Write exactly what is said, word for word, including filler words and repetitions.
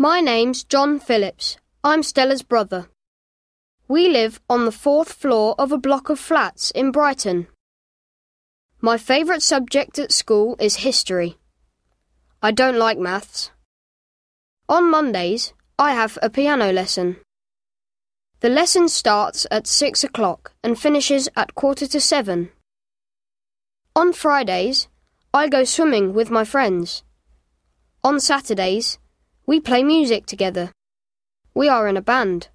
My name's John Phillips. I'm Stella's brother. We live on the fourth floor of a block of flats in Brighton. My favourite subject at school is history. I don't like maths. On Mondays, I have a piano lesson. The lesson starts at six o'clock and finishes at quarter to seven. On Fridays, I go swimming with my friends. On Saturdays, we play music together. We are in a band.